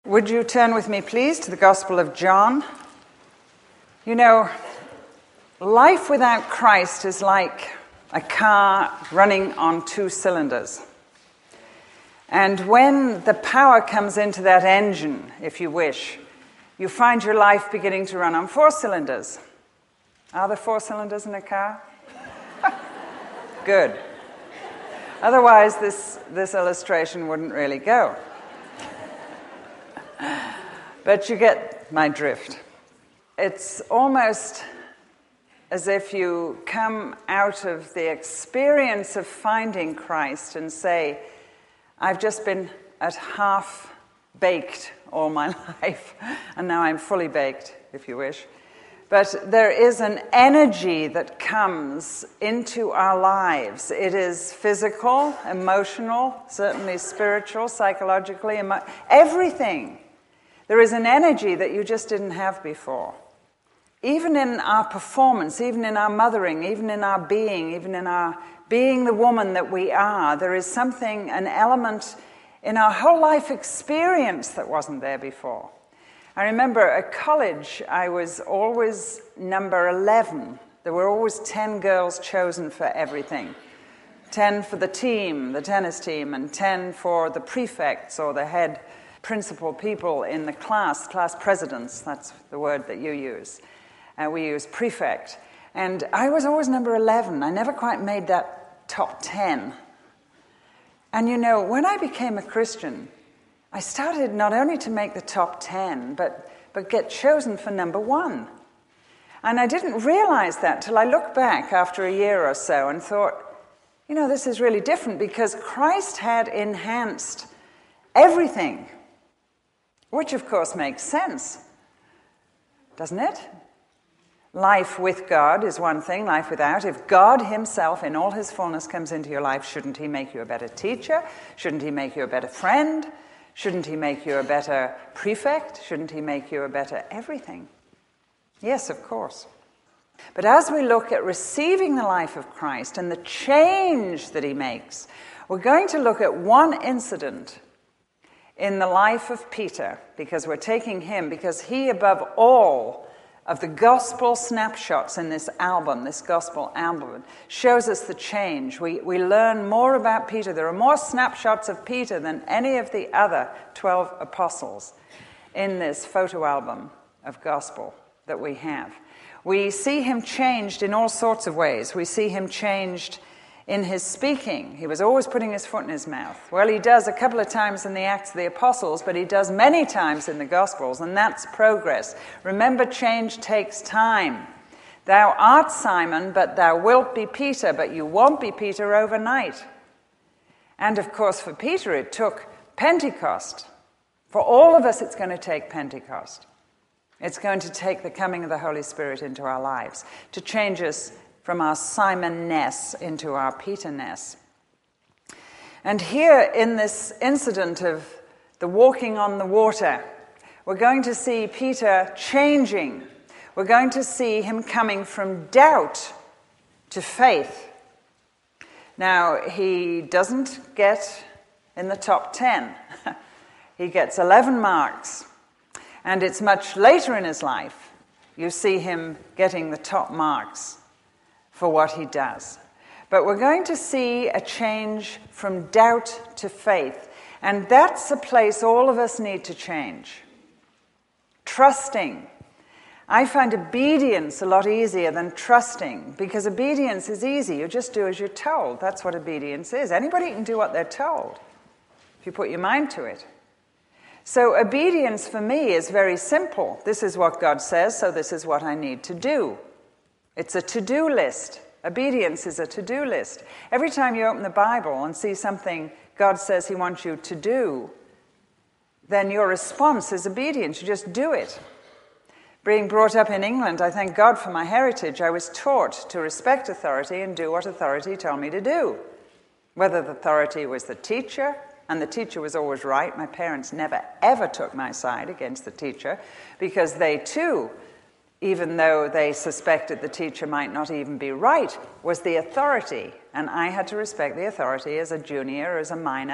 Would you turn with me, please, to the Gospel of John? You know, life without Christ is like a car running on 2 cylinders. And when the power comes into that engine, if you wish, you find your life beginning to run on 4 cylinders. Are there 4 cylinders in a car? Good. Otherwise, this illustration wouldn't really go. But you get my drift. It's almost as if you come out of the experience of finding Christ and say, I've just been at half baked all my life, and now I'm fully baked, if you wish. But there is an energy that comes into our lives. It is physical, emotional, certainly spiritual, psychologically, everything. There is an energy that you just didn't have before. Even in our performance, even in our mothering, even in our being, even in our being the woman that we are, there is something, an element in our whole life experience that wasn't there before. I remember at college, I was always number 11. There were always 10 girls chosen for everything. 10 for the team, the tennis team, and 10 for the prefects or the head principal people in the class presidents, that's the word that you use. We use prefect. And I was always number 11. I never quite made that top 10. And you know, when I became a Christian, I started not only to make the top 10, but get chosen for number 1. And I didn't realize that till I looked back after a year or so and thought, you know, this is really different because Christ had enhanced everything. Which, of course, makes sense, doesn't it? Life with God is one thing, life without. If God himself, in all his fullness, comes into your life, shouldn't he make you a better teacher? Shouldn't he make you a better friend? Shouldn't he make you a better prefect? Shouldn't he make you a better everything? Yes, of course. But as we look at receiving the life of Christ and the change that he makes, we're going to look at one incident in the life of Peter, because we're taking him, because he, above all of the gospel snapshots in this album, this gospel album, shows us the change. We learn more about Peter. There are more snapshots of Peter than any of the other 12 apostles in this photo album of gospel that we have. We see him changed in all sorts of ways. We see him changed in his speaking. He was always putting his foot in his mouth. Well, he does a couple of times in the Acts of the Apostles, but he does many times in the Gospels, and that's progress. Remember, change takes time. Thou art Simon, but thou wilt be Peter, but you won't be Peter overnight. And of course, for Peter, it took Pentecost. For all of us, it's going to take Pentecost. It's going to take the coming of the Holy Spirit into our lives to change us from our Simon-ness into our Peter-ness. And here in this incident of the walking on the water, we're going to see Peter changing. We're going to see him coming from doubt to faith. Now, he doesn't get in the top 10. He gets 11 marks. And it's much later in his life you see him getting the top marks for what he does. But we're going to see a change from doubt to faith. And that's a place all of us need to change. Trusting. I find obedience a lot easier than trusting, because obedience is easy. You just do as you're told. That's what obedience is. Anybody can do what they're told if you put your mind to it. So obedience for me is very simple. This is what God says, so this is what I need to do. It's a to-do list. Obedience is a to-do list. Every time you open the Bible and see something God says he wants you to do, then your response is obedience. You just do it. Being brought up in England, I thank God for my heritage. I was taught to respect authority and do what authority told me to do. Whether the authority was the teacher, and the teacher was always right. My parents never, ever took my side against the teacher, because they too, even though they suspected the teacher might not even be right, was the authority. And I had to respect the authority as a junior, as a minor,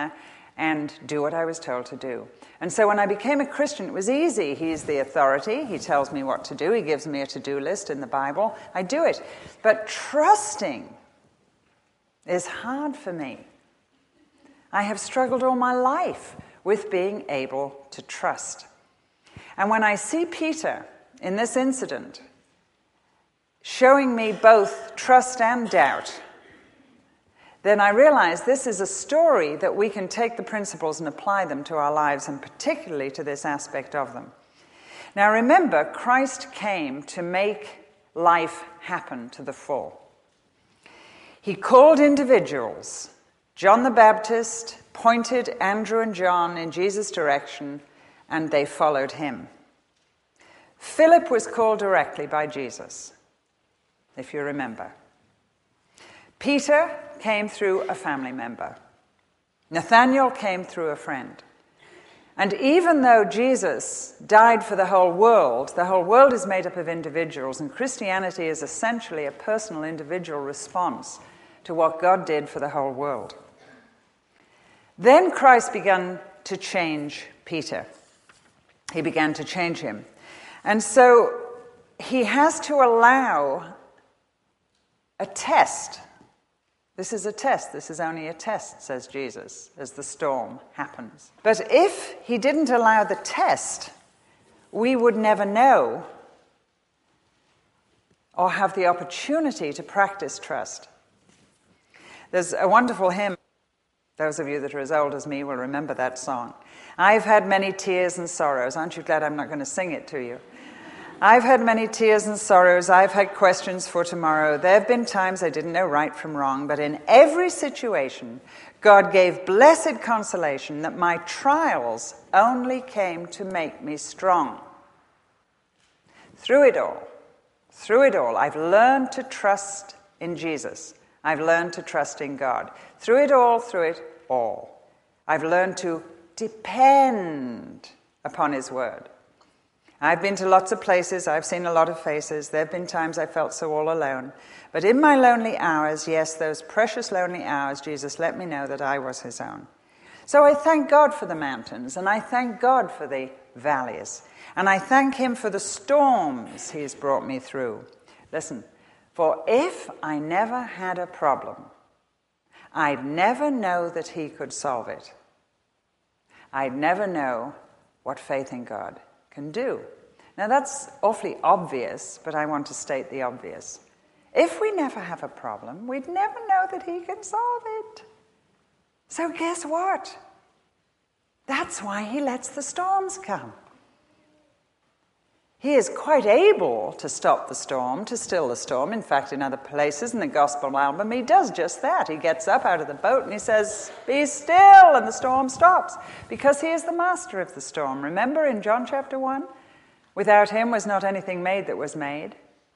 and do what I was told to do. And so when I became a Christian, it was easy. He's the authority. He tells me what to do. He gives me a to-do list in the Bible. I do it. But trusting is hard for me. I have struggled all my life with being able to trust. And when I see Peter in this incident showing me both trust and doubt, then I realize this is a story that we can take the principles and apply them to our lives, and particularly to this aspect of them. Now remember, Christ came to make life happen to the full. He called individuals. John the Baptist pointed Andrew and John in Jesus' direction, and they followed him. Philip was called directly by Jesus, if you remember. Peter came through a family member. Nathanael came through a friend. And even though Jesus died for the whole world is made up of individuals, and Christianity is essentially a personal, individual response to what God did for the whole world. Then Christ began to change Peter. He began to change him. And so he has to allow a test. This is a test. This is only a test, says Jesus, as the storm happens. But if he didn't allow the test, we would never know or have the opportunity to practice trust. There's a wonderful hymn. Those of you that are as old as me will remember that song. I've had many tears and sorrows. Aren't you glad I'm not going to sing it to you? I've had many tears and sorrows. I've had questions for tomorrow. There have been times I didn't know right from wrong, but in every situation, God gave blessed consolation that my trials only came to make me strong. Through it all, I've learned to trust in Jesus. I've learned to trust in God. Through it all, I've learned to depend upon his word. I've been to lots of places. I've seen a lot of faces. There have been times I felt so all alone. But in my lonely hours, yes, those precious lonely hours, Jesus let me know that I was his own. So I thank God for the mountains, and I thank God for the valleys, and I thank him for the storms he's brought me through. Listen, for if I never had a problem, I'd never know that he could solve it. I'd never know what faith in God can do. Now that's awfully obvious, but I want to state the obvious. If we never have a problem, we'd never know that he can solve it. So guess what? That's why he lets the storms come. He is quite able to stop the storm, to still the storm. In fact, in other places in the gospel album, he does just that. He gets up out of the boat and he says, "Be still," and the storm stops, because he is the master of the storm. Remember in John chapter 1? Without him was not anything made that was made.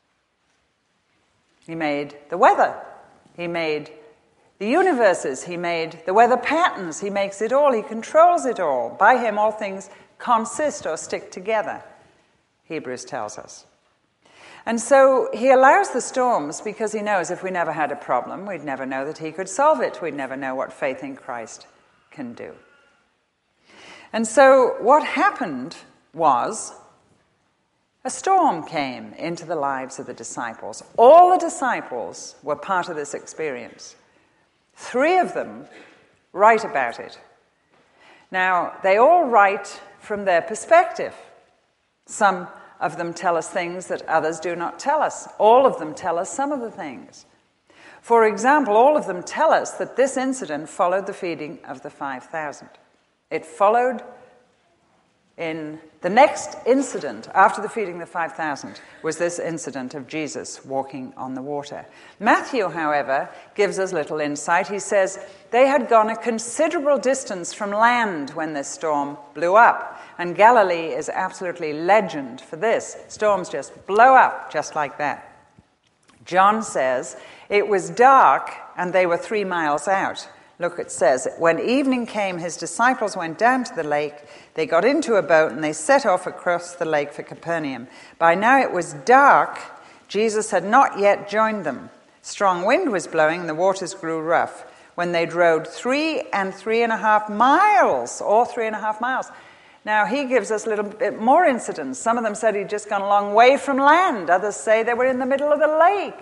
He made the weather. He made the universes. He made the weather patterns. He makes it all. He controls it all. By him all things consist or stick together, Hebrews tells us. And so he allows the storms because he knows if we never had a problem, we'd never know that he could solve it. We'd never know what faith in Christ can do. And so what happened was a storm came into the lives of the disciples. All the disciples were part of this experience. 3 of them write about it. Now, they all write from their perspective. Some of them tell us things that others do not tell us. All of them tell us some of the things. For example, all of them tell us that this incident followed the feeding of the 5,000. It followed in the next incident after the feeding of the 5,000 was this incident of Jesus walking on the water. Matthew, however, gives us little insight. He says they had gone a considerable distance from land when this storm blew up. And Galilee is absolutely legend for this. Storms just blow up just like that. John says it was dark and they were 3 miles out. Look, it says, when evening came, his disciples went down to the lake. They got into a boat and they set off across the lake for Capernaum. By now it was dark. Jesus had not yet joined them. Strong wind was blowing and the waters grew rough. when they'd rowed 3 and 3.5 miles, or 3.5 miles. Now, he gives us a little bit more incidents. Some of them said he'd just gone a long way from land. Others say they were in the middle of the lake.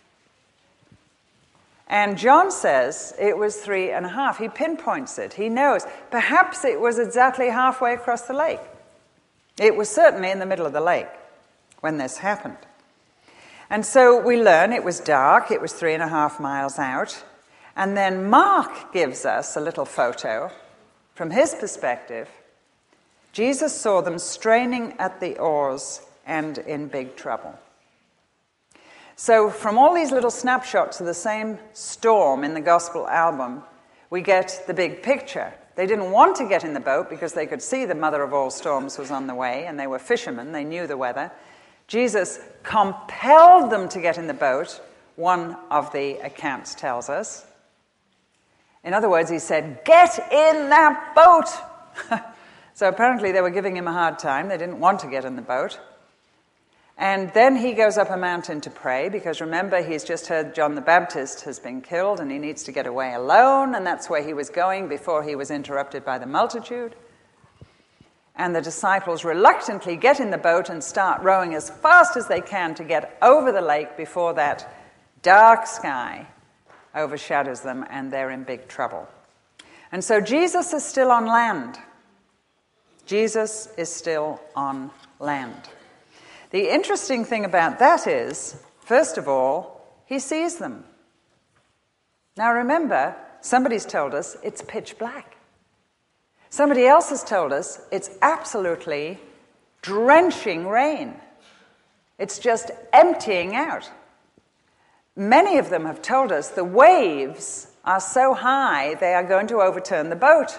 And John says it was 3.5. He pinpoints it. He knows. Perhaps it was exactly halfway across the lake. It was certainly in the middle of the lake when this happened. And so we learn it was dark. It was 3.5 miles out. And then Mark gives us a little photo. From his perspective, Jesus saw them straining at the oars and in big trouble. So from all these little snapshots of the same storm in the gospel album, we get the big picture. They didn't want to get in the boat because they could see the mother of all storms was on the way, and they were fishermen, they knew the weather. Jesus compelled them to get in the boat, one of the accounts tells us. In other words, he said, "Get in that boat!" So apparently they were giving him a hard time. They didn't want to get in the boat. And then he goes up a mountain to pray, because remember, he's just heard John the Baptist has been killed and he needs to get away alone, and that's where he was going before he was interrupted by the multitude. And the disciples reluctantly get in the boat and start rowing as fast as they can to get over the lake before that dark sky overshadows them and they're in big trouble. And so Jesus is still on land. Jesus is still on land. The interesting thing about that is, first of all, he sees them. Now remember, somebody's told us it's pitch black. Somebody else has told us it's absolutely drenching rain. It's just emptying out. Many of them have told us the waves are so high they are going to overturn the boat.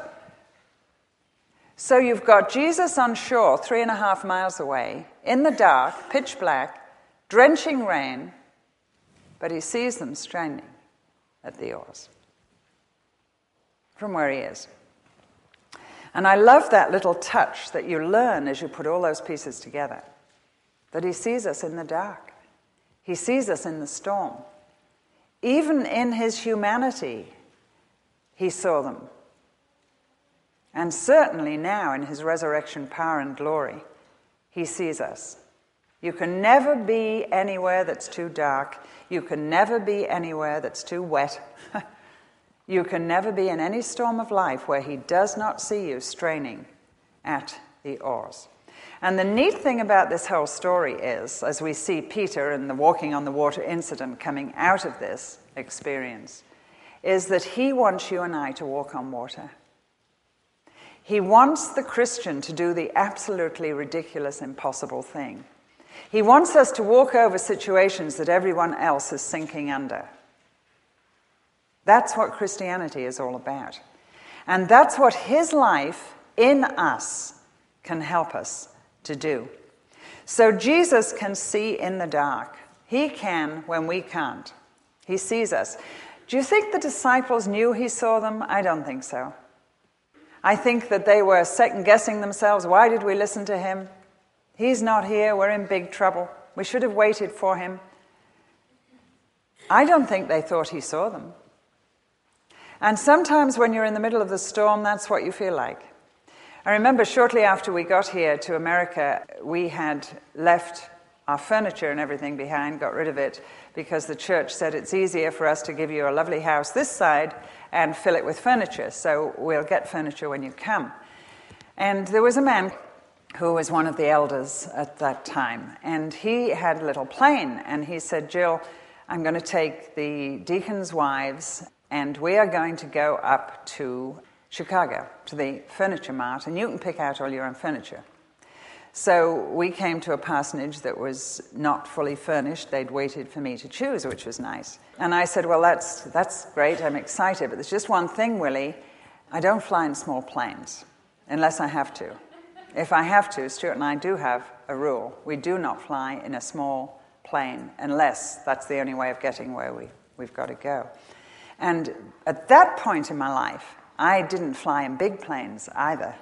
So you've got Jesus on shore 3.5 miles away, in the dark, pitch black, drenching rain, but he sees them straining at the oars from where he is. And I love that little touch that you learn as you put all those pieces together, that he sees us in the dark. He sees us in the storm. Even in his humanity, he saw them. And certainly now in his resurrection power and glory, he sees us. You can never be anywhere that's too dark. You can never be anywhere that's too wet. You can never be in any storm of life where he does not see you straining at the oars. And the neat thing about this whole story is, as we see Peter and the walking on the water incident coming out of this experience, is that he wants you and I to walk on water. He wants the Christian to do the absolutely ridiculous, impossible thing. He wants us to walk over situations that everyone else is sinking under. That's what Christianity is all about. And that's what his life in us can help us to do. So Jesus can see in the dark. He can when we can't. He sees us. Do you think the disciples knew he saw them? I don't think so. I think that they were second-guessing themselves. Why did we listen to him? He's not here. We're in big trouble. We should have waited for him. I don't think they thought he saw them. And sometimes when you're in the middle of the storm, that's what you feel like. I remember shortly after we got here to America, we had left our furniture and everything behind, got rid of it, because the church said it's easier for us to give you a lovely house this side and fill it with furniture, so we'll get furniture when you come. And there was a man who was one of the elders at that time, and he had a little plane, and he said, "Jill, I'm going to take the deacons' wives, and we are going to go up to Chicago, to the Furniture Mart, and you can pick out all your own furniture." So we came to a parsonage that was not fully furnished. They'd waited for me to choose, which was nice. And I said, "Well, that's great. I'm excited. But there's just one thing, Willie. I don't fly in small planes unless I have to. If I have to, Stuart and I do have a rule. We do not fly in a small plane unless that's the only way of getting where we've got to go." And at that point in my life, I didn't fly in big planes either.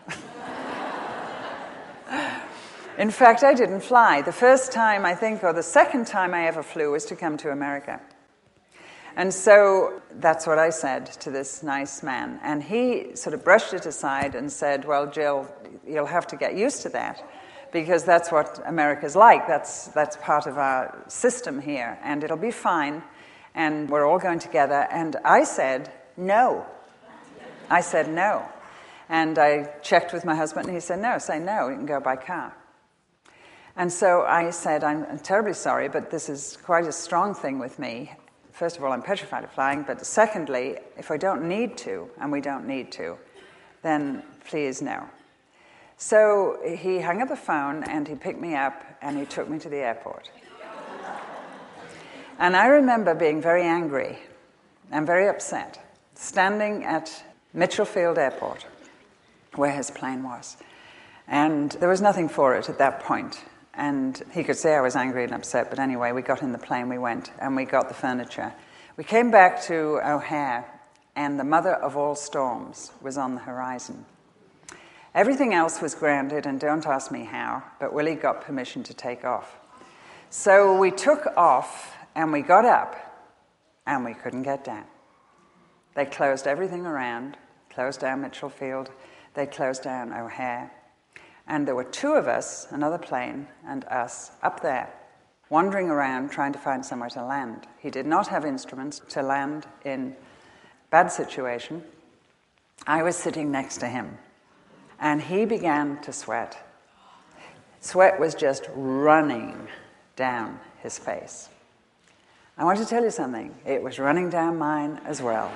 In fact, I didn't fly. The first time, I think, or the second time I ever flew was to come to America. And so that's what I said to this nice man. And he sort of brushed it aside and said, well, Jill, you'll have to get used to that, because that's what America's like. That's part of our system here, and it'll be fine, and we're all going together. And I said, no. I said no. And I checked with my husband, and he said, no, say no, you can go by car. And so I said, I'm terribly sorry, but this is quite a strong thing with me. First of all, I'm petrified of flying, but secondly, if I don't need to, and we don't need to, then please no. So he hung up the phone, and he picked me up, and he took me to the airport. And I remember being very angry and very upset, standing at Mitchell Field Airport, where his plane was. And there was nothing for it at that point. And he could say I was angry and upset, but anyway, we got in the plane, we went, and we got the furniture. We came back to O'Hare, and the mother of all storms was on the horizon. Everything else was grounded, and don't ask me how, but Willie got permission to take off. So we took off, and we got up, and we couldn't get down. They closed everything around, closed down Mitchell Field, they closed down O'Hare. And there were two of us, another plane, and us, up there, wandering around trying to find somewhere to land. He did not have instruments to land in bad situation. I was sitting next to him, and he began to sweat. Sweat was just running down his face. I want to tell you something. It was running down mine as well.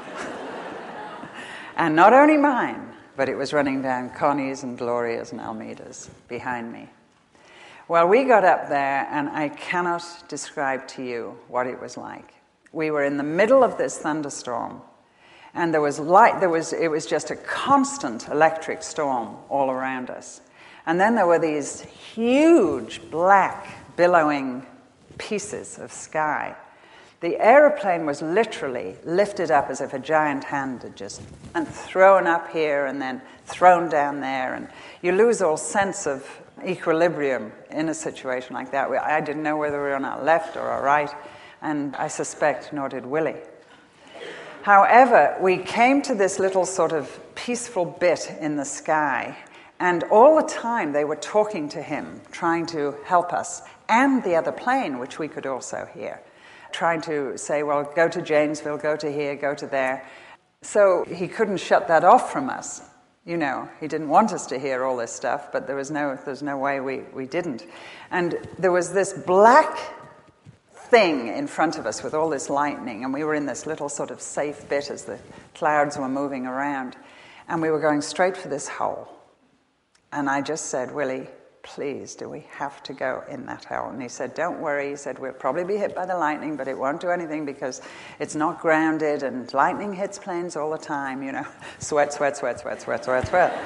And not only mine, but it was running down Connie's and Gloria's and Almeida's behind me. Well, we got up there, and I cannot describe to you what it was like. We were in the middle of this thunderstorm, and there was light. It was just a constant electric storm all around us. And then there were these huge black billowing pieces of sky. The aeroplane was literally lifted up as if a giant hand had just and thrown up here and then thrown down there, and you lose all sense of equilibrium in a situation like that. I didn't know whether we were on our left or our right, and I suspect nor did Willie. However, we came to this little sort of peaceful bit in the sky, and all the time they were talking to him, trying to help us, and the other plane, which we could also hear, trying to say, well, go to Janesville, go to here, go to there. So he couldn't shut that off from us. You know, he didn't want us to hear all this stuff, but there's no way we didn't. And there was this black thing in front of us with all this lightning, and we were in this little sort of safe bit as the clouds were moving around, and we were going straight for this hole. And I just said, Willie, please, do we have to go in that hole? And he said, don't worry. He said, we'll probably be hit by the lightning, but it won't do anything because it's not grounded, and lightning hits planes all the time, you know. Sweat, sweat, sweat, sweat, sweat, sweat, sweat.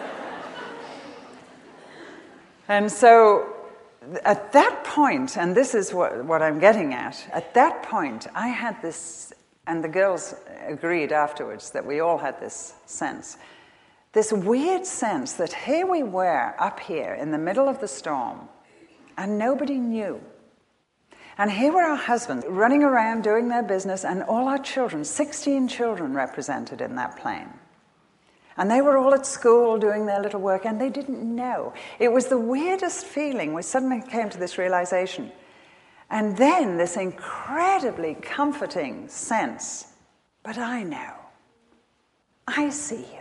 And so at that point, and this is what I'm getting at that point, I had this, and the girls agreed afterwards that we all had this sense, this weird sense that here we were up here in the middle of the storm, and nobody knew. And here were our husbands running around doing their business, and all our children, 16 children represented in that plane. And they were all at school doing their little work, and they didn't know. It was the weirdest feeling. We suddenly came to this realization. And then this incredibly comforting sense, but I know. I see you.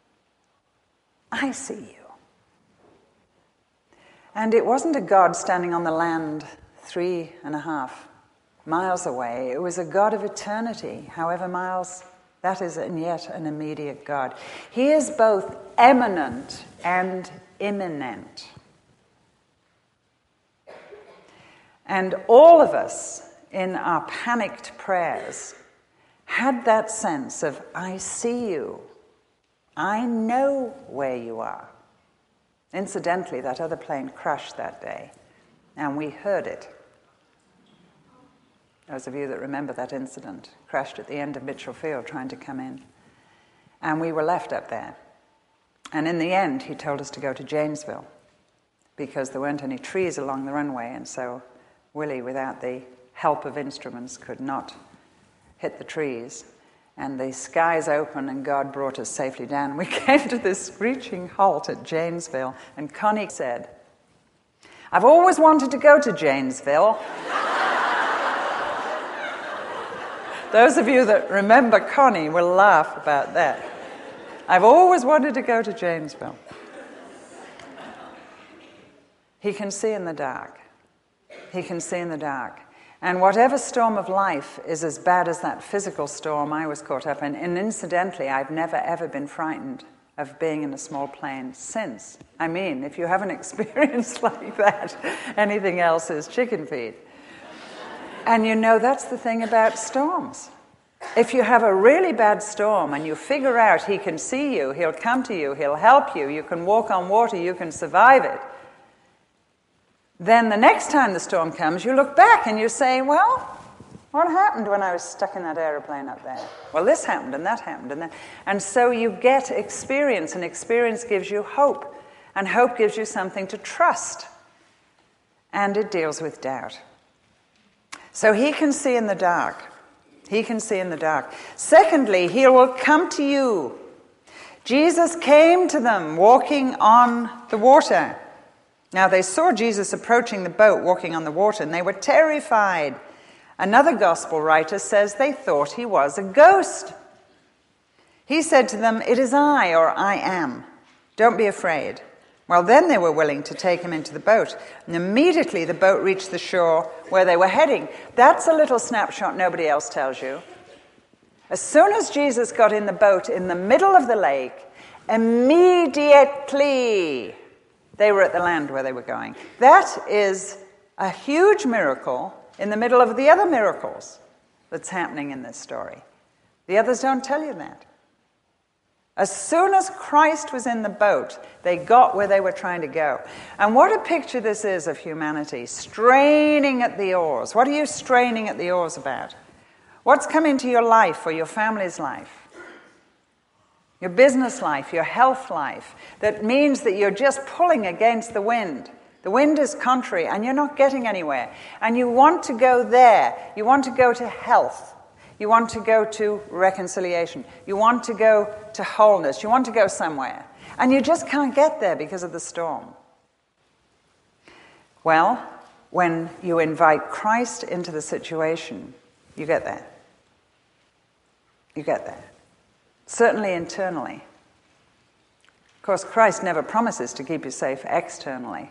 I see you. And it wasn't a God standing on the land 3.5 miles away. It was a God of eternity, however miles that is, and yet an immediate God. He is both eminent and immanent. And all of us, in our panicked prayers, had that sense of, I see you. I know where you are. Incidentally, that other plane crashed that day, and we heard it. Those of you that remember that incident, crashed at the end of Mitchell Field trying to come in. And we were left up there. And in the end, he told us to go to Janesville because there weren't any trees along the runway, and so Willie, without the help of instruments, could not hit the trees, and the skies open, and God brought us safely down. We came to this screeching halt at Janesville, and Connie said, "I've always wanted to go to Janesville." Those of you that remember Connie will laugh about that. I've always wanted to go to Janesville. He can see in the dark. He can see in the dark. And whatever storm of life is as bad as that physical storm I was caught up in, and incidentally, I've never ever been frightened of being in a small plane since. I mean, if you have an experience like that, anything else is chicken feed. And you know, that's the thing about storms. If you have a really bad storm and you figure out he can see you, he'll come to you, he'll help you, you can walk on water, you can survive it, then the next time the storm comes, you look back and you say, well, what happened when I was stuck in that aeroplane up there? Well, this happened and that happened and that. And so you get experience, and experience gives you hope, and hope gives you something to trust, and it deals with doubt. So he can see in the dark. He can see in the dark. Secondly, he will come to you. Jesus came to them walking on the water. Now they saw Jesus approaching the boat walking on the water, and they were terrified. Another gospel writer says they thought he was a ghost. He said to them, "It is I," or "I am. Don't be afraid." Well, then they were willing to take him into the boat, and immediately the boat reached the shore where they were heading. That's a little snapshot nobody else tells you. As soon as Jesus got in the boat in the middle of the lake, immediately they were at the land where they were going. That is a huge miracle in the middle of the other miracles that's happening in this story. The others don't tell you that. As soon as Christ was in the boat, they got where they were trying to go. And what a picture this is of humanity, straining at the oars. What are you straining at the oars about? What's come into your life or your family's life? Your business life, your health life, that means that you're just pulling against the wind. The wind is contrary and you're not getting anywhere. And you want to go there. You want to go to health. You want to go to reconciliation. You want to go to wholeness. You want to go somewhere. And you just can't get there because of the storm. Well, when you invite Christ into the situation, you get there. You get there. Certainly internally. Of course, Christ never promises to keep you safe externally.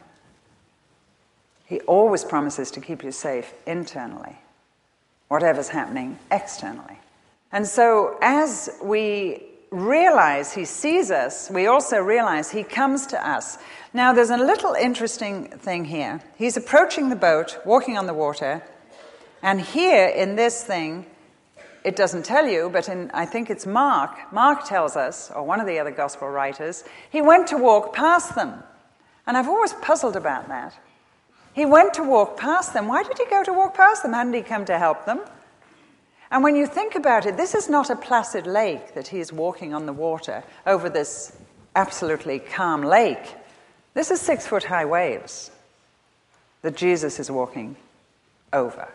He always promises to keep you safe internally, whatever's happening externally. And so as we realize he sees us, we also realize he comes to us. Now there's a little interesting thing here. He's approaching the boat, walking on the water, and here in this thing, it doesn't tell you, but I think it's Mark tells us, or one of the other gospel writers, he went to walk past them. And I've always puzzled about that. He went to walk past them. Why did he go to walk past them? Hadn't he come to help them? And when you think about it, this is not a placid lake that he is walking on the water over this absolutely calm lake. This is 6-foot-high waves that Jesus is walking over.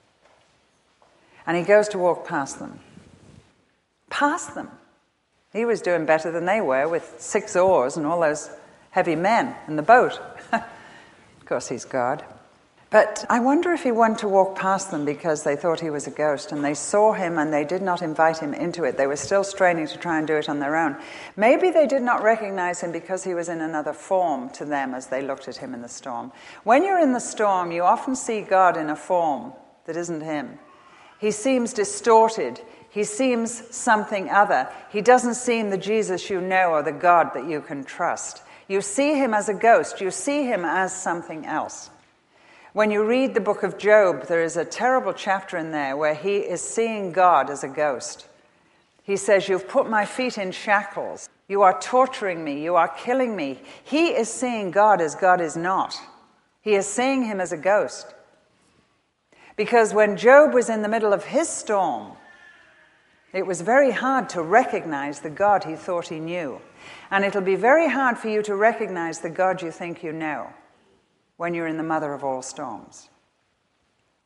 And he goes to walk past them. Past them. He was doing better than they were with 6 oars and all those heavy men in the boat. Of course, he's God. But I wonder if he went to walk past them because they thought he was a ghost and they saw him and they did not invite him into it. They were still straining to try and do it on their own. Maybe they did not recognize him because he was in another form to them as they looked at him in the storm. When you're in the storm, you often see God in a form that isn't him. He seems distorted. He seems something other. He doesn't seem the Jesus you know or the God that you can trust. You see him as a ghost. You see him as something else. When you read the book of Job, there is a terrible chapter in there where he is seeing God as a ghost. He says, "You've put my feet in shackles. You are torturing me. You are killing me." He is seeing God as God is not. He is seeing him as a ghost. Because when Job was in the middle of his storm, it was very hard to recognize the God he thought he knew. And it'll be very hard for you to recognize the God you think you know when you're in the mother of all storms.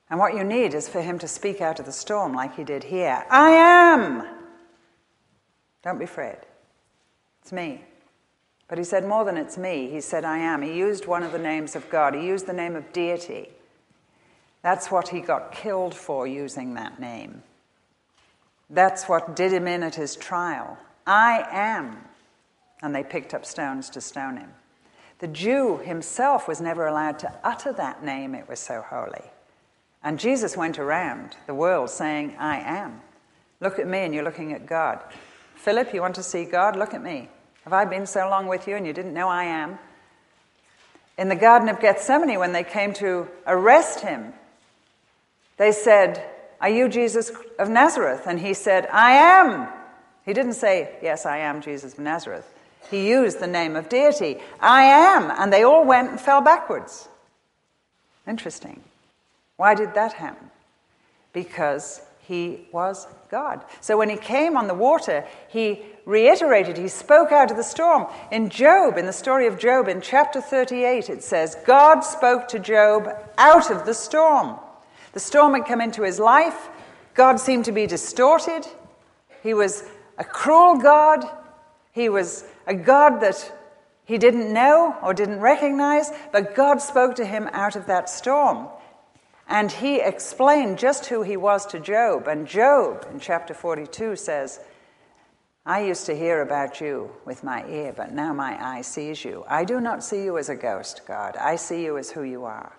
And what you need is for him to speak out of the storm like he did here. I am! Don't be afraid. It's me. But he said more than it's me. He said, I am. He used one of the names of God. He used the name of deity. That's what he got killed for, using that name. That's what did him in at his trial. I am. And they picked up stones to stone him. The Jew himself was never allowed to utter that name. It was so holy. And Jesus went around the world saying, I am. Look at me and you're looking at God. Philip, you want to see God? Look at me. Have I been so long with you and you didn't know I am? In the Garden of Gethsemane, when they came to arrest him, they said, are you Jesus of Nazareth? And he said, I am. He didn't say, yes, I am Jesus of Nazareth. He used the name of deity. I am. And they all went and fell backwards. Interesting. Why did that happen? Because he was God. So when he came on the water, he reiterated, he spoke out of the storm. In Job, in the story of Job, in chapter 38, it says, God spoke to Job out of the storm. The storm had come into his life. God seemed to be distorted. He was a cruel God. He was a God that he didn't know or didn't recognize, but God spoke to him out of that storm. And he explained just who he was to Job. And Job, in chapter 42, says, I used to hear about you with my ear, but now my eye sees you. I do not see you as a ghost, God. I see you as who you are.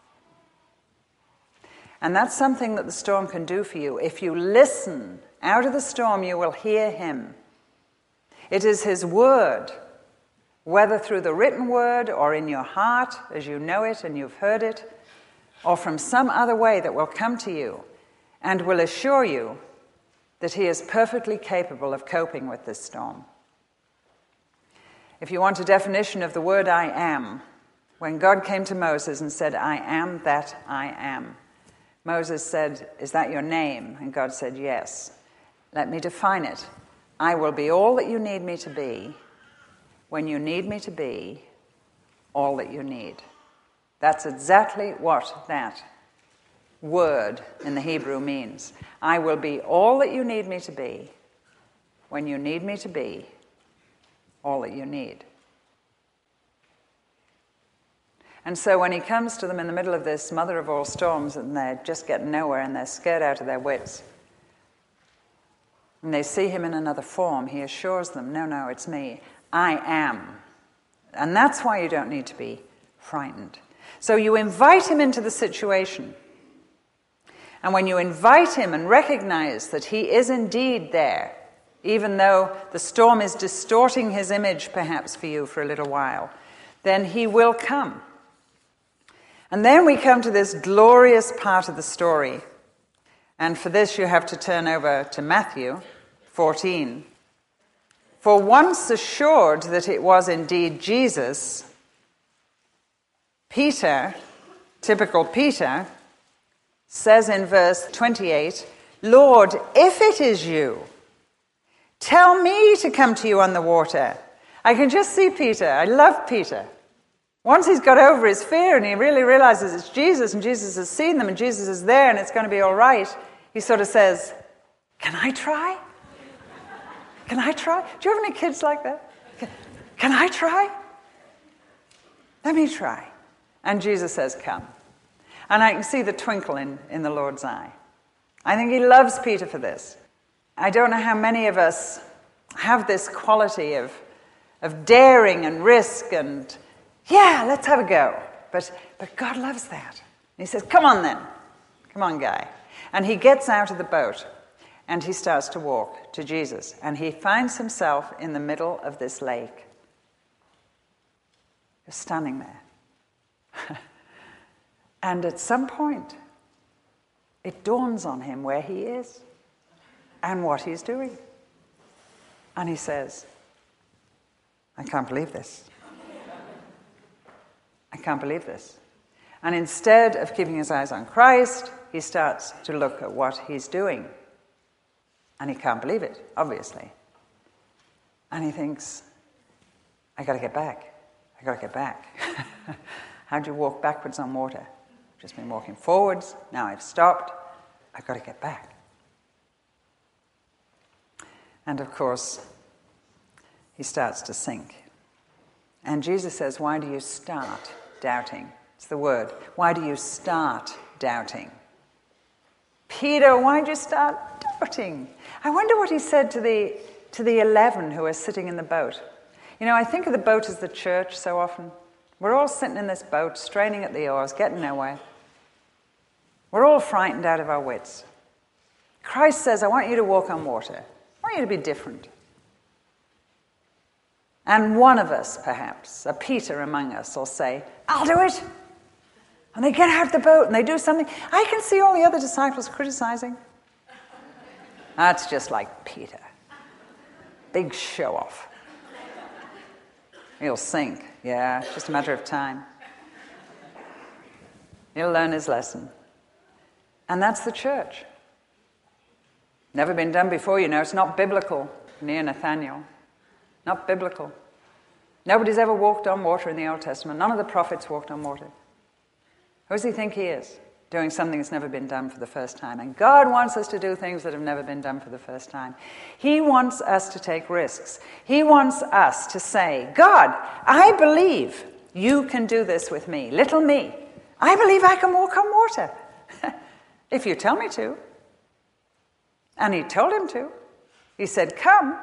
And that's something that the storm can do for you. If you listen out of the storm, you will hear him. It is his word, whether through the written word or in your heart as you know it and you've heard it, or from some other way that will come to you and will assure you that he is perfectly capable of coping with this storm. If you want a definition of the word I am, when God came to Moses and said, I am that I am, Moses said, is that your name? And God said, yes. Let me define it. I will be all that you need me to be when you need me to be all that you need. That's exactly what that word in the Hebrew means. I will be all that you need me to be when you need me to be all that you need. And so when he comes to them in the middle of this mother of all storms and they're just getting nowhere and they're scared out of their wits, and they see him in another form, he assures them, no, it's me. I am. And that's why you don't need to be frightened. So you invite him into the situation. And when you invite him and recognize that he is indeed there, even though the storm is distorting his image perhaps for you for a little while, then he will come. And then we come to this glorious part of the story. And for this you have to turn over to Matthew 14. For once assured that it was indeed Jesus, Peter, typical Peter, says in verse 28, Lord, if it is you, tell me to come to you on the water. I can just see Peter. I love Peter. Once he's got over his fear and he really realizes it's Jesus and Jesus has seen them and Jesus is there and it's going to be all right, he sort of says, can I try? Can I try? Do you have any kids like that? Can I try? Let me try. And Jesus says, come. And I can see the twinkle in the Lord's eye. I think he loves Peter for this. I don't know how many of us have this quality of daring and risk and, yeah, let's have a go. But God loves that. And he says, come on then. Come on, guy. And he gets out of the boat and he starts to walk to Jesus. And he finds himself in the middle of this lake. Just standing there. And at some point, it dawns on him where he is and what he's doing. And he says, I can't believe this. I can't believe this. And instead of keeping his eyes on Christ, he starts to look at what he's doing. And he can't believe it, obviously. And he thinks, I got to get back. I got to get back. How do you walk backwards on water? just been walking forwards. Now I've stopped. I've got to get back. And of course, he starts to sink. And Jesus says, why do you start doubting? It's the word. Why do you start doubting? Peter, why did you start doubting? I wonder what he said to the 11 who were sitting in the boat. You know, I think of the boat as the church so often. We're all sitting in this boat, straining at the oars, getting nowhere. We're all frightened out of our wits. Christ says, I want you to walk on water. I want you to be different. And one of us, perhaps, a Peter among us, will say, I'll do it. And they get out of the boat and they do something. I can see all the other disciples criticizing. That's just like Peter. Big show-off. He'll sink. Yeah, it's just a matter of time. He'll learn his lesson. And that's the church. Never been done before, you know. It's not biblical near Nathaniel. Not biblical. Nobody's ever walked on water in the Old Testament. None of the prophets walked on water. Who does he think he is? Doing something that's never been done for the first time. And God wants us to do things that have never been done for the first time. He wants us to take risks. He wants us to say, God, I believe you can do this with me. Little me. I believe I can walk on water. If you tell me to. And he told him to. He said, come.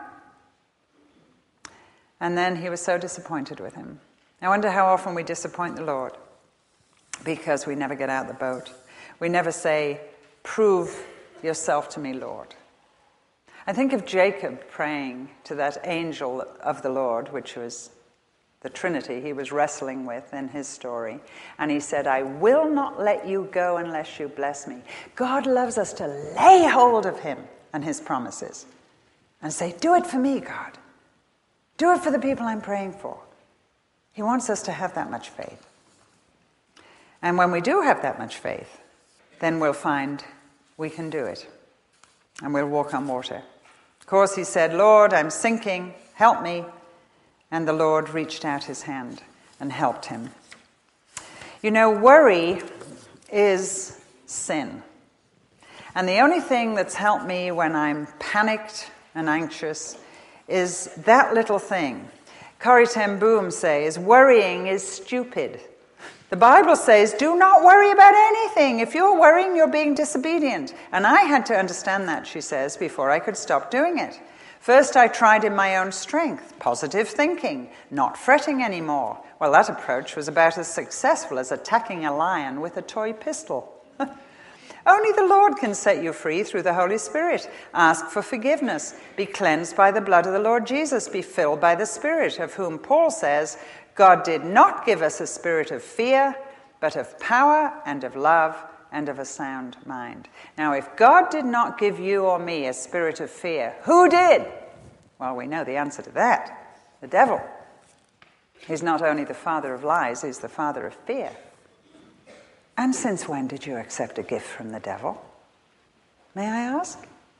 And then he was so disappointed with him. I wonder how often we disappoint the Lord. Because we never get out the boat. We never say, prove yourself to me, Lord. I think of Jacob praying to that angel of the Lord, which was the Trinity he was wrestling with in his story. And he said, I will not let you go unless you bless me. God loves us to lay hold of him and his promises. And say, do it for me, God. Do it for the people I'm praying for. He wants us to have that much faith. And when we do have that much faith, then we'll find we can do it. And we'll walk on water. Of course, he said, Lord, I'm sinking, help me. And the Lord reached out his hand and helped him. You know, worry is sin. And the only thing that's helped me when I'm panicked and anxious is that little thing. Corrie ten Boom says, worrying is stupid. The Bible says, do not worry about anything. If you're worrying, you're being disobedient. And I had to understand that, she says, before I could stop doing it. First, I tried in my own strength, positive thinking, not fretting anymore. Well, that approach was about as successful as attacking a lion with a toy pistol. Only the Lord can set you free through the Holy Spirit. Ask for forgiveness. Be cleansed by the blood of the Lord Jesus. Be filled by the Spirit, of whom Paul says, God did not give us a spirit of fear, but of power and of love and of a sound mind. Now, if God did not give you or me a spirit of fear, who did? Well, we know the answer to that. The devil. He's not only the father of lies, he's the father of fear. And since when did you accept a gift from the devil? May I ask?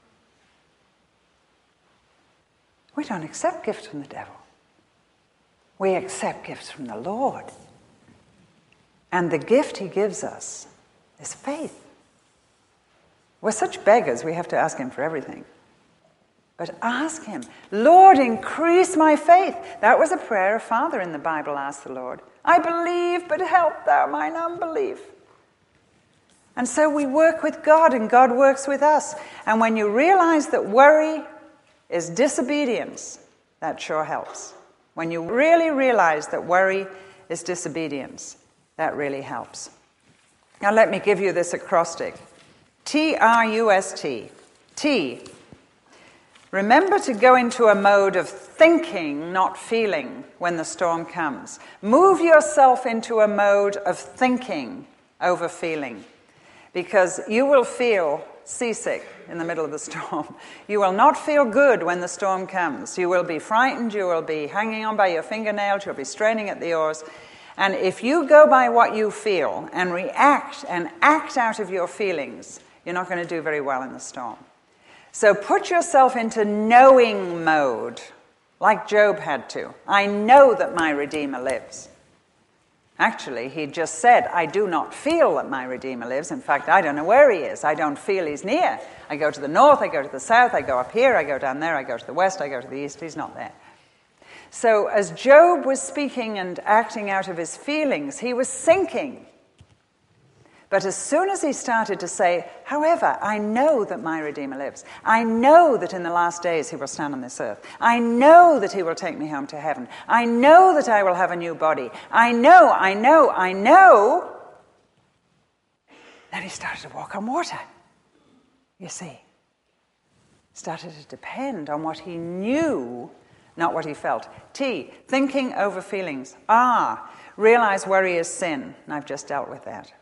We don't accept gifts from the devil. We accept gifts from the Lord. And the gift he gives us is faith. We're such beggars, we have to ask him for everything. But ask him, Lord, increase my faith. That was a prayer a father in the Bible asked the Lord. I believe, but help thou mine unbelief. And so we work with God, and God works with us. And when you realize that worry is disobedience, that sure helps. When you really realize that worry is disobedience, that really helps. Now let me give you this acrostic. T-R-U-S-T. T. Remember to go into a mode of thinking, not feeling, when the storm comes. Move yourself into a mode of thinking over feeling, because you will feel seasick in the middle of the storm. You will not feel good when the storm comes. You will be frightened, you will be hanging on by your fingernails, you'll be straining at the oars. And if you go by what you feel and react and act out of your feelings, you're not going to do very well in the storm. So put yourself into knowing mode, like Job had to. I know that my Redeemer lives. Actually, he just said, I do not feel that my Redeemer lives. In fact, I don't know where he is. I don't feel he's near. I go to the north, I go to the south, I go up here, I go down there, I go to the west, I go to the east. He's not there. So as Job was speaking and acting out of his feelings, he was sinking. But as soon as he started to say, however, I know that my Redeemer lives. I know that in the last days he will stand on this earth. I know that he will take me home to heaven. I know that I will have a new body. I know. Then he started to walk on water. You see. Started to depend on what he knew, not what he felt. T, thinking over feelings. R, realize worry is sin. And I've just dealt with that.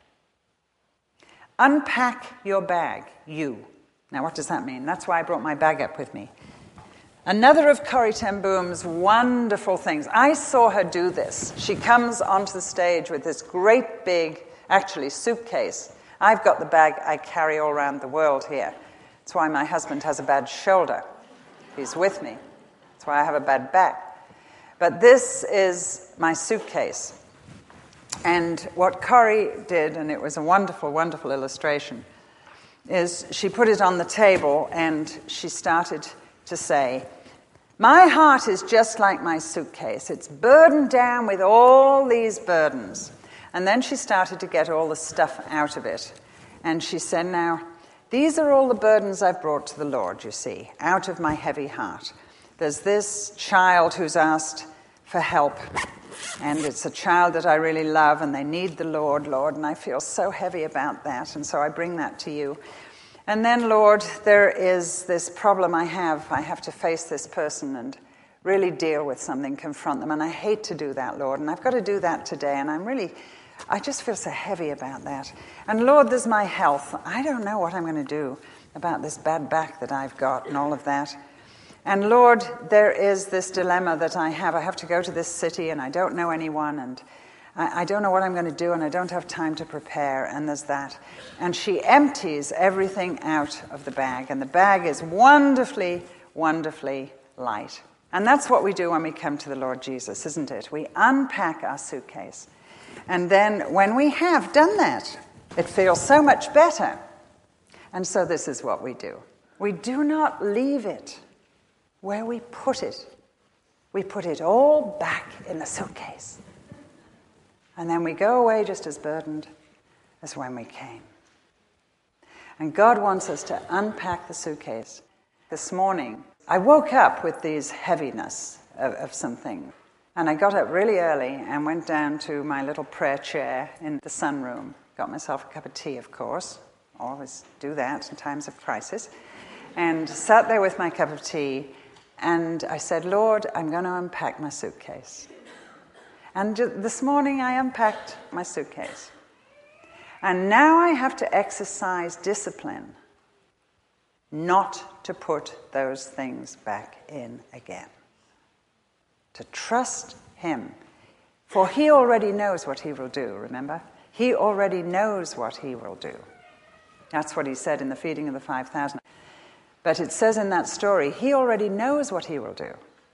Unpack your bag, you. Now, what does that mean? That's why I brought my bag up with me. Another of Corrie ten Boom's wonderful things. I saw her do this. She comes onto the stage with this great big, actually, suitcase. I've got the bag I carry all around the world here. That's why my husband has a bad shoulder. He's with me. That's why I have a bad back. But this is my suitcase. And what Corrie did, and it was a wonderful, wonderful illustration, is she put it on the table and she started to say, my heart is just like my suitcase. It's burdened down with all these burdens. And then she started to get all the stuff out of it. And she said, now, these are all the burdens I've brought to the Lord, you see, out of my heavy heart. There's this child who's asked for help. And it's a child that I really love, and they need the Lord, and I feel so heavy about that, and so I bring that to you. And then, Lord, there is this problem I have. I have to face this person and really deal with something, confront them, and I hate to do that, Lord, and I've got to do that today, and I just feel so heavy about that. And Lord, there's my health. I don't know what I'm going to do about this bad back that I've got and all of that. And Lord, there is this dilemma that I have. I have to go to this city and I don't know anyone and I don't know what I'm going to do and I don't have time to prepare, and there's that. And she empties everything out of the bag, and the bag is wonderfully, wonderfully light. And that's what we do when we come to the Lord Jesus, isn't it? We unpack our suitcase. And then when we have done that, it feels so much better. And so this is what we do. We do not leave it where we put it. We put it all back in the suitcase. And then we go away just as burdened as when we came. And God wants us to unpack the suitcase. This morning, I woke up with these heaviness of something. And I got up really early and went down to my little prayer chair in the sunroom. Got myself a cup of tea, of course. Always do that in times of crisis. And sat there with my cup of tea. And I said, Lord, I'm going to unpack my suitcase. And this morning I unpacked my suitcase. And now I have to exercise discipline not to put those things back in again. To trust him. For he already knows what he will do, remember? He already knows what he will do. That's what he said in the feeding of the 5,000. But it says in that story, he already knows what he will do.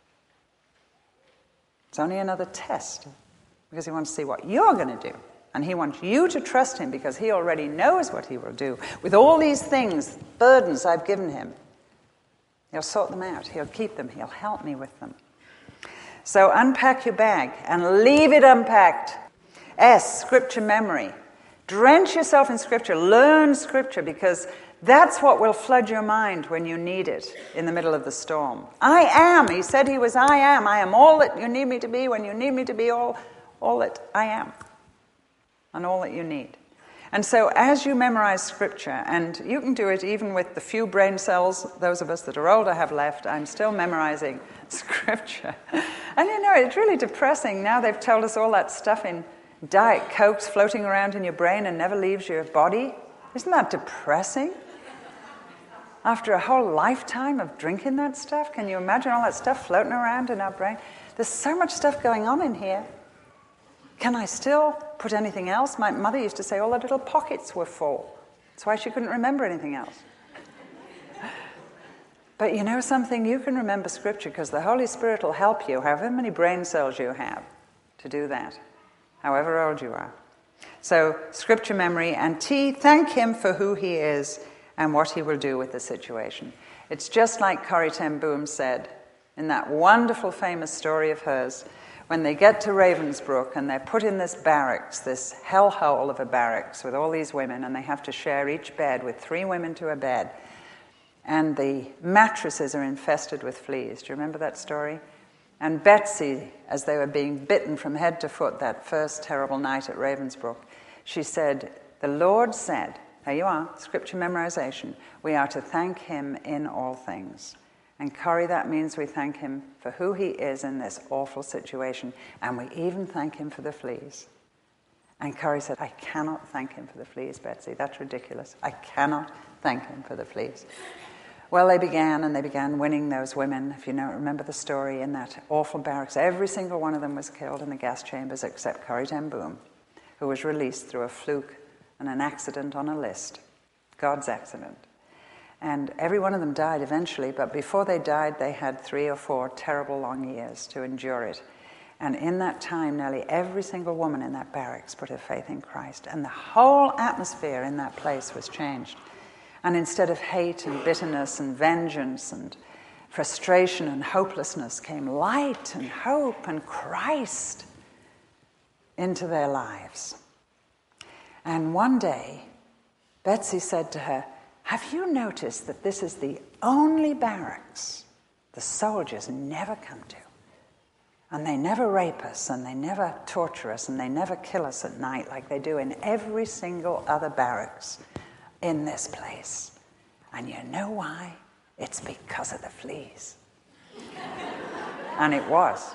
It's only another test, because he wants to see what you're going to do. And he wants you to trust him, because he already knows what he will do. With all these things, burdens I've given him, he'll sort them out. He'll keep them. He'll help me with them. So unpack your bag and leave it unpacked. S, scripture memory. Drench yourself in scripture. Learn scripture, because that's what will flood your mind when you need it in the middle of the storm. I am. He said he was I am. I am all that you need me to be when you need me to be all that I am. And all that you need. And so as you memorize scripture, and you can do it even with the few brain cells, those of us that are older have left, I'm still memorizing scripture. And you know, it's really depressing. Now they've told us all that stuff in Diet Cokes floating around in your brain and never leaves your body. Isn't that depressing? After a whole lifetime of drinking that stuff, can you imagine all that stuff floating around in our brain? There's so much stuff going on in here. Can I still put anything else? My mother used to say all the little pockets were full. That's why she couldn't remember anything else. But you know something? You can remember scripture because the Holy Spirit will help you, however many brain cells you have, to do that. however old you are. So, scripture memory, and T, thank him for who he is and what he will do with the situation. It's just like Corrie ten Boom said in that wonderful famous story of hers, when they get to Ravensbrück and they're put in this barracks, this hellhole of a barracks with all these women, and they have to share each bed with 3 women to a bed. And the mattresses are infested with fleas. Do you remember that story? And Betsy, as they were being bitten from head to foot that first terrible night at Ravensbrück, she said, the Lord said, there you are, scripture memorization, we are to thank him in all things. And Corrie, that means we thank him for who he is in this awful situation, and we even thank him for the fleas. And Corrie said, I cannot thank him for the fleas, Betsy. That's ridiculous. I cannot thank him for the fleas. Well, they began winning those women. If you remember the story, in that awful barracks, every single one of them was killed in the gas chambers except Corrie ten Boom, who was released through a fluke and an accident on a list. God's accident. And every one of them died eventually, but before they died, they had 3 or 4 terrible long years to endure it. And in that time, nearly every single woman in that barracks put her faith in Christ. And the whole atmosphere in that place was changed. And instead of hate and bitterness and vengeance and frustration and hopelessness, came light and hope and Christ into their lives. And one day, Betsy said to her, have you noticed that this is the only barracks the soldiers never come to? And they never rape us, and they never torture us, and they never kill us at night like they do in every single other barracks in this place. And you know why? It's because of the fleas. And it was.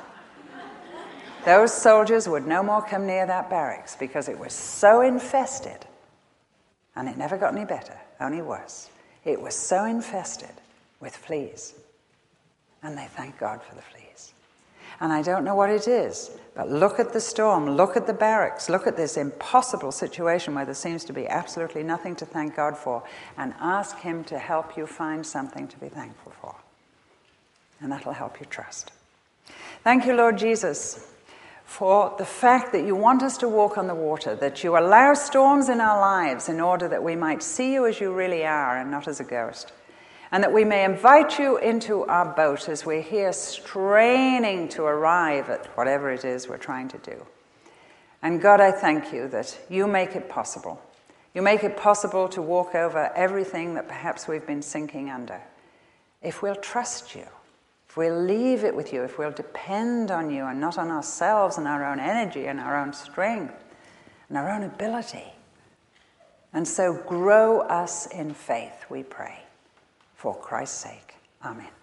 Those soldiers would no more come near that barracks because it was so infested. And it never got any better, only worse. It was so infested with fleas. And they thank God for the fleas. And I don't know what it is, but look at the storm, look at the barracks, look at this impossible situation where there seems to be absolutely nothing to thank God for, and ask him to help you find something to be thankful for. And that'll help you trust. Thank you, Lord Jesus, for the fact that you want us to walk on the water, that you allow storms in our lives in order that we might see you as you really are and not as a ghost. And that we may invite you into our boat as we're here straining to arrive at whatever it is we're trying to do. And God, I thank you that you make it possible. You make it possible to walk over everything that perhaps we've been sinking under. If we'll trust you, if we'll leave it with you, if we'll depend on you and not on ourselves and our own energy and our own strength and our own ability. And so grow us in faith, we pray. For Christ's sake. Amen.